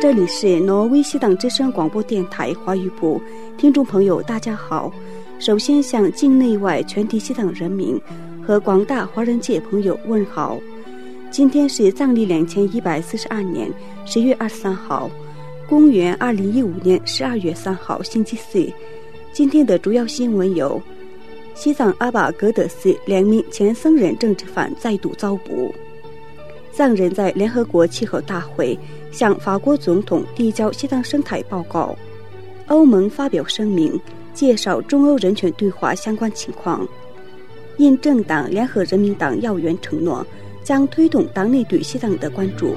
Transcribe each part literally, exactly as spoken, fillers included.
这里是挪威西党之声广播电台华语部，听众朋友大家好。首先向境内外全体西党人民和广大华人界朋友问好。今天是藏历两千一百四十二年十月二十三号，公元二零一五年十二月三号星期四。今天的主要新闻有：西藏阿巴格德寺两名前僧人政治犯再度遭捕；藏人在联合国气候大会向法国总统递交西藏生态报告；欧盟发表声明介绍中欧人权对话相关情况；印政党联合人民党要员承诺将推动党内对西藏的关注。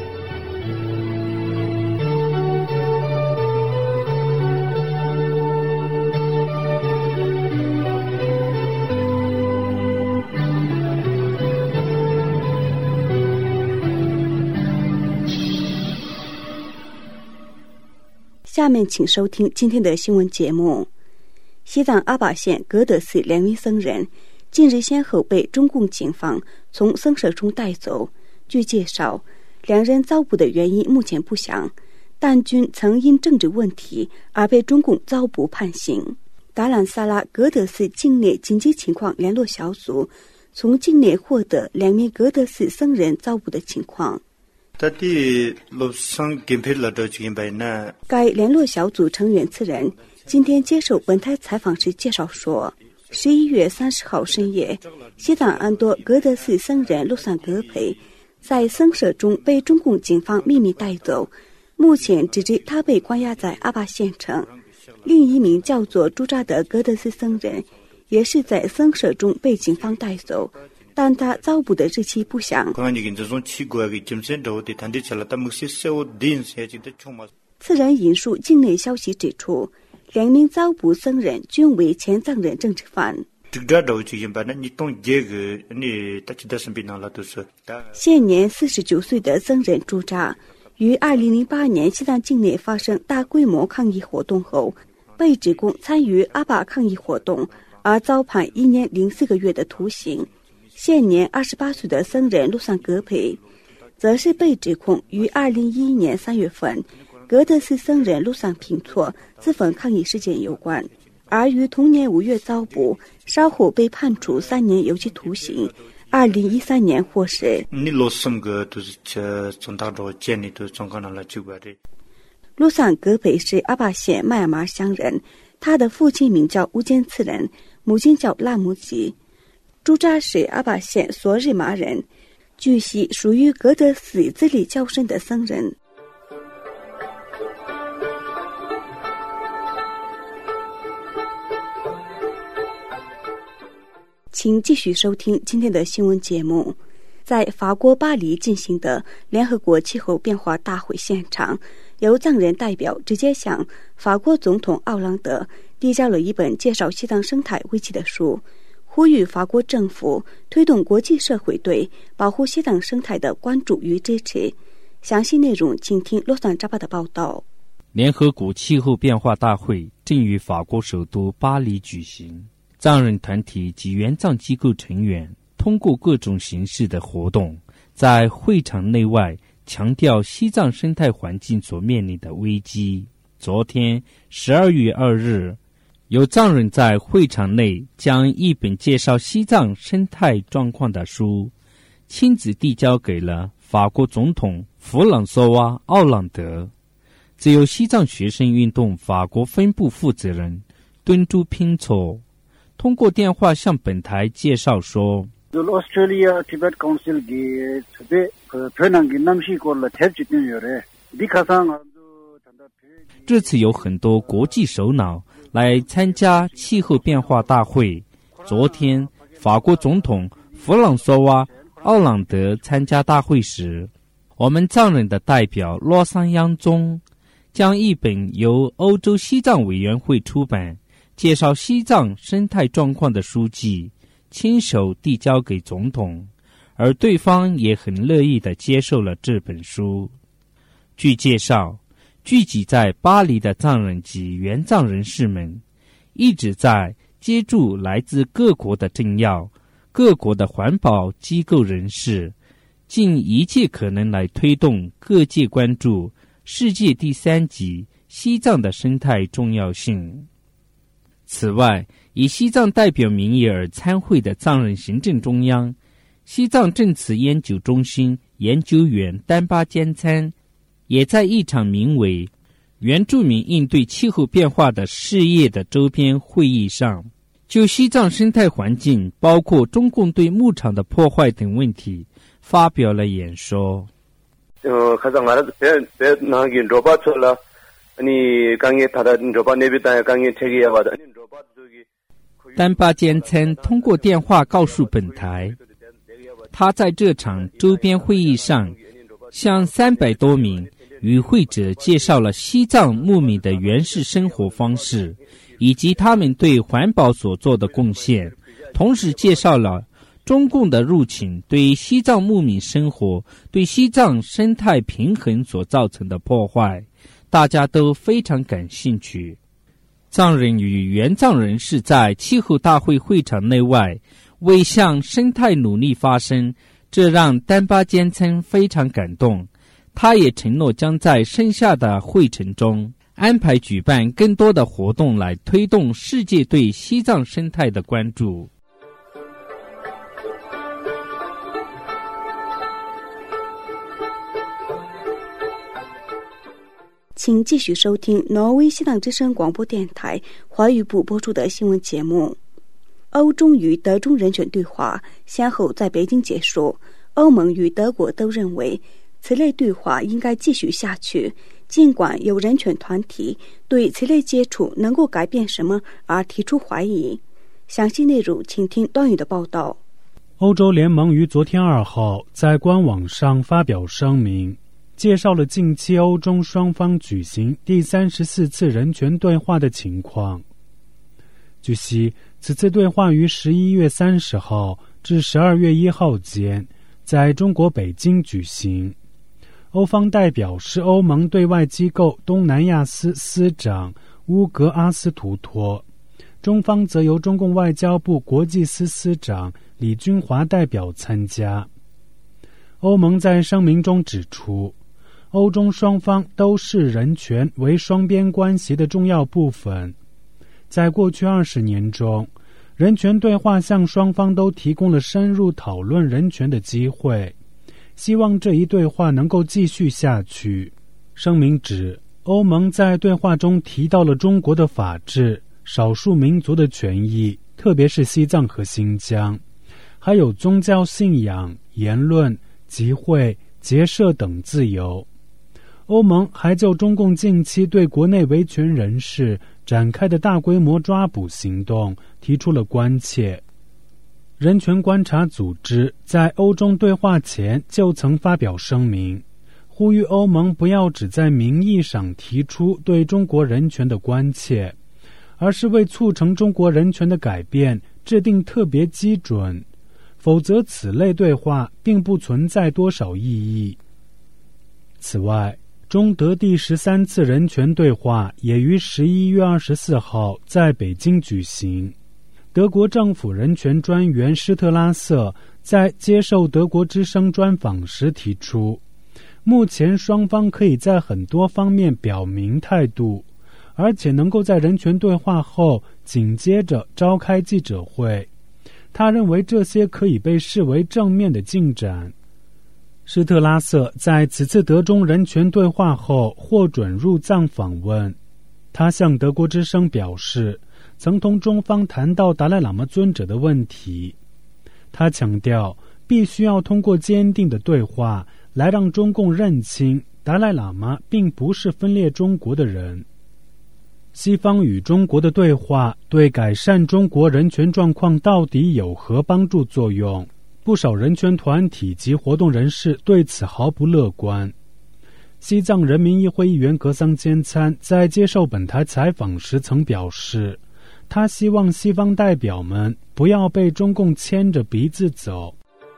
下面请收听今天的新闻节目。西藏阿坝县格德寺两名僧人近日先后被中共警方从僧舍中带走。据介绍，两人遭捕的原因目前不详，但均曾因政治问题而被中共遭捕判刑。达兰萨拉格德寺境内紧急情况联络小组从境内获得两名格德寺僧人遭捕的情况。该联络小组成员次人今天接受本台采访时介绍说，十一月三十号深夜，西藏安多格德寺僧人洛桑格培在僧舍中被中共警方秘密带走，目前只知他被关押在阿坝县城。另一名叫做朱扎的格德寺僧人也是在僧舍中被警方带走，但他遭捕的日期不详。此人引述境内消息指出，两名遭捕僧人均为前藏人政治犯。现年四十九岁的僧人朱扎于二零零八年西藏境内发生大规模抗议活动后，被指控参与阿坝抗议活动，而遭判一年零四个月的徒刑。现年二十八岁的僧人陆桑格培则是被指控于二零一一年三月份格德寺僧人陆桑平措自焚抗议事件有关，而于同年五月遭捕，稍后被判处三年有期徒刑，二零一三年获释。陆桑格培是阿坝县麦尔麻乡人，他的父亲名叫乌坚次人，母亲叫拉姆吉。朱扎是阿坝县索日麻人，据悉属于格德寺资历较深的僧人。请继续收听今天的新闻节目。在法国巴黎进行的联合国气候变化大会现场，由藏人代表直接向法国总统奥朗德递交了一本介绍西藏生态危机的书，呼吁法国政府推动国际社会对保护西藏生态的关注与支持。详细内容请听洛桑扎巴的报道。 联合国气候变化大会正于法国首都巴黎举行，藏人团体及援藏机构成员通过各种形式的活动，在会场内外强调西藏生态环境所面临的危机。昨天十二月二日，有藏人在会场内将一本介绍西藏生态状况的书亲自递交给了法国总统弗朗索瓦·奥朗德。自由西藏学生运动法国分部负责人敦珠拼错通过电话向本台介绍说，这次有很多国际首脑来参加气候变化大会。昨天法国总统弗朗索瓦·奥朗德参加大会时，我们藏人的代表洛桑央宗将一本由欧洲西藏委员会出版介绍西藏生态状况的书籍亲手递交给总统，而对方也很乐意地接受了这本书。据介绍，聚集在巴黎的藏人及援藏人士们一直在接触来自各国的政要、各国的环保机构人士，尽一切可能来推动各界关注世界第三级西藏的生态重要性。此外，以西藏代表名义而参会的藏人行政中央西藏证词研究中心研究员丹巴坚参也在一场名为原住民应对气候变化的事业的周边会议上，就西藏生态环境包括中共对牧场的破坏等问题发表了演说。丹巴坚参通过电话告诉本台，他在这场周边会议上向三百多名与会者介绍了西藏牧民的原始生活方式以及他们对环保所做的贡献，同时介绍了中共的入侵对西藏牧民生活、对西藏生态平衡所造成的破坏，大家都非常感兴趣。藏人与原藏人士在气候大会会场内外为向生态努力发声，这让丹巴坚参非常感动。他也承诺将在剩下的会程中安排举办更多的活动来推动世界对西藏生态的关注。 请继续收听挪威西藏之声广播电台华语部播出的新闻节目。欧中与德中人权对话先后在北京结束，欧盟与德国都认为此类对话应该继续下去，尽管有人权团体对此类接触能够改变什么而提出怀疑。详细内容请听段宇的报道。 欧洲联盟于昨天二号在官网上发表声明，介绍了近期欧中双方举行第三十四次人权对话的情况。据悉，此次对话于十一月三十号至十二月一号间在中国北京举行。欧方代表是欧盟对外机构东南亚司司长乌格阿斯图托，中方则由中共外交部国际司司长李军华代表参加。欧盟在声明中指出，欧中双方都视人权为双边关系的重要部分。在过去二十年中，人权对话向双方都提供了深入讨论人权的机会，希望这一对话能够继续下去。声明指，欧盟在对话中提到了中国的法治、少数民族的权益，特别是西藏和新疆，还有宗教信仰、言论、集会、结社等自由。欧盟还就中共近期对国内维权人士展开的大规模抓捕行动提出了关切。人权观察组织在欧中对话前就曾发表声明，呼吁欧盟不要只在名义上提出对中国人权的关切，而是为促成中国人权的改变制定特别基准，否则此类对话并不存在多少意义。此外，中德第十三次人权对话也于十一月二十四号在北京举行。德国政府人权专员施特拉瑟在接受德国之声专访时提出，目前双方可以在很多方面表明态度，而且能够在人权对话后紧接着召开记者会。他认为这些可以被视为正面的进展。施特拉瑟在此次德中人权对话后获准入藏访问，他向德国之声表示，曾同中方谈到达赖喇嘛尊者的问题。他强调，必须要通过坚定的对话来让中共认清达赖喇嘛并不是分裂中国的人。西方与中国的对话对改善中国人权状况到底有何帮助作用？不少人权团体及活动人士对此毫不乐观。西藏人民议会议员格桑坚参在接受本台采访时曾表示，他希望西方代表们不要被中共牵着鼻子走。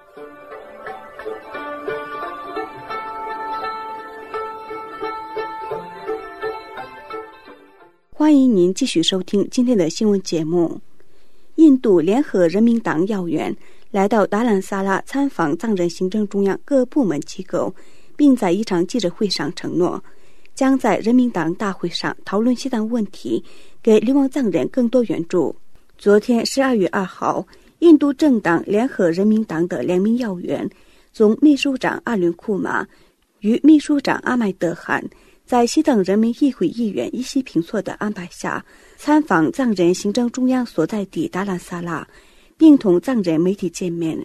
欢迎您继续收听今天的新闻节目。印度联合人民党要员来到达兰萨拉参访藏人行政中央各部门机构，并在一场记者会上承诺， 将在人民党大会上讨论西藏问题，给流亡藏人更多援助。昨天十二月二号，印度政党联合人民党的两名要员，总秘书长阿伦库马与秘书长阿麦德汗，在西藏人民议会议员伊西平措的安排下，参访藏人行政中央所在地达兰萨拉，并同藏人媒体见面。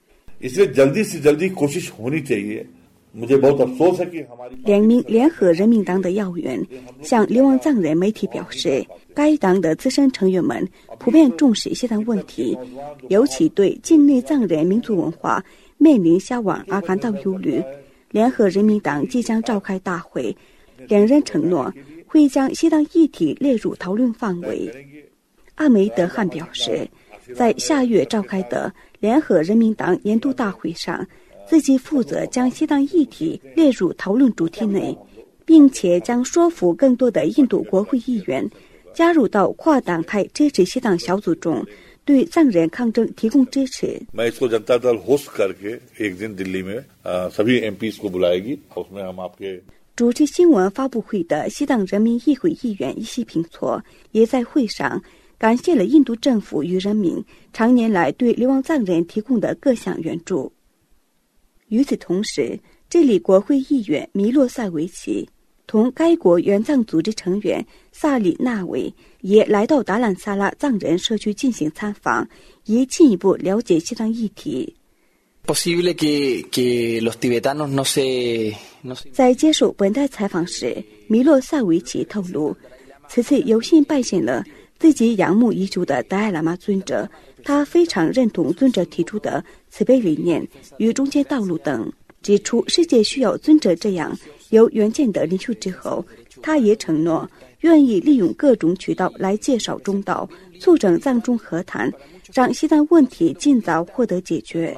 两名联合人民党的要员向流亡藏人媒体表示，该党的资深成员们普遍重视西藏问题，尤其对境内藏人民族文化面临消亡而感到忧虑。联合人民党即将召开大会，两人承诺会将西藏议题列入讨论范围。阿梅德汗表示，在下月召开的联合人民党年度大会上，自己负责将西藏议题列入讨论主题内，并且将说服更多的印度国会议员加入到跨党派支持西藏小组中，对藏人抗争提供支持。主持新闻发布会的西藏人民议会议员伊西平措也在会上感谢了印度政府与人民常年来对流亡藏人提供的各项援助。与此同时，这里国会议员米洛塞维奇同该国援藏组织成员萨里纳维也来到达兰萨拉藏人社区进行参访，以进一步了解西藏议题。在接受本台采访时，米洛塞维奇透露，此次有幸拜见了自己仰慕已久的达赖喇嘛尊者，他非常认同尊者提出的慈悲理念与中间道路等，指出世界需要尊者这样有远见的领袖。之后，他也承诺愿意利用各种渠道来介绍中道，促成藏中和谈，让西藏问题尽早获得解决。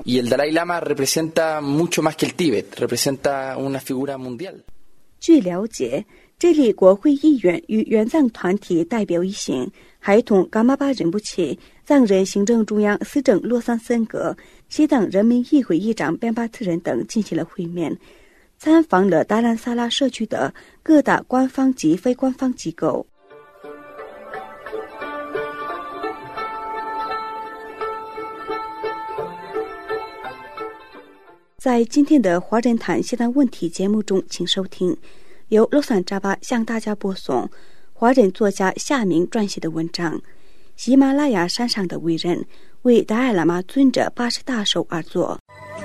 据了解，这里国会议员与援藏团体代表一行还同噶玛巴仁波切、藏人行政中央司政洛桑森格、西藏人民议会议长边巴特人等进行了会面，参访了达兰萨拉社区的各大官方及非官方机构。在今天的华人谈西藏问题节目中，请收听由洛桑扎巴向大家播送华人作家夏明撰写的文章《喜马拉雅山上的伟人为达赖喇嘛尊者八十大寿而作》。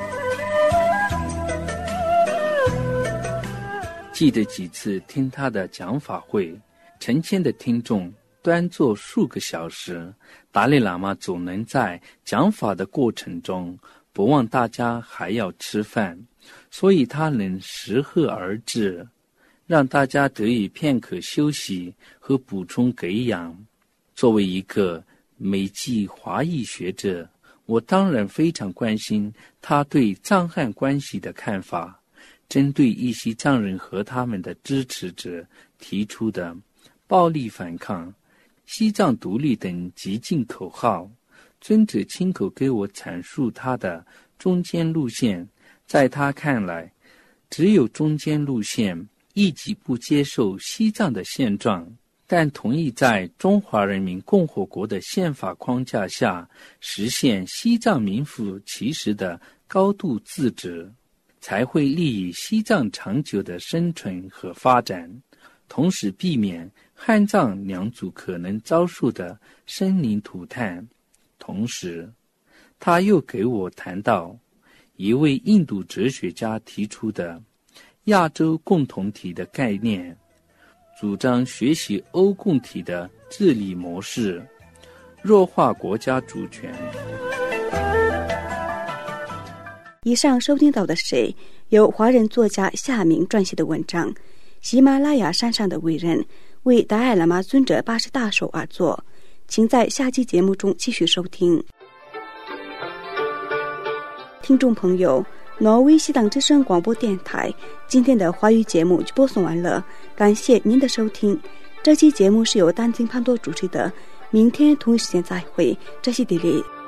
记得几次听他的讲法会，成千的听众端坐数个小时，达赖喇嘛总能在讲法的过程中不忘大家还要吃饭，所以他能适可而止，让大家得以片刻休息和补充给养。作为一个美籍华裔学者，我当然非常关心他对藏汉关系的看法。针对一些藏人和他们的支持者提出的暴力反抗、西藏独立等激进口号，尊者亲口给我阐述他的中间路线。在他看来，只有中间路线，一即不接受西藏的现状，但同意在中华人民共和国的宪法框架下实现西藏名副其实的高度自治，才会利于西藏长久的生存和发展，同时避免汉藏两族可能遭受的生灵涂炭。同时，他又给我谈到一位印度哲学家提出的亚洲共同体的概念，主张学习欧共体的治理模式，弱化国家主权。 以上收听到的是由华人作家夏明撰写的文章《喜马拉雅山上的伟人为达赖喇嘛尊者八十大寿而作》，请在下期节目中继续收听。听众朋友，挪威西藏之声广播电台今天的华语节目就播送完了，感谢您的收听。这期节目是由丹津潘多主持的，明天同一时间再会，这是迪丽。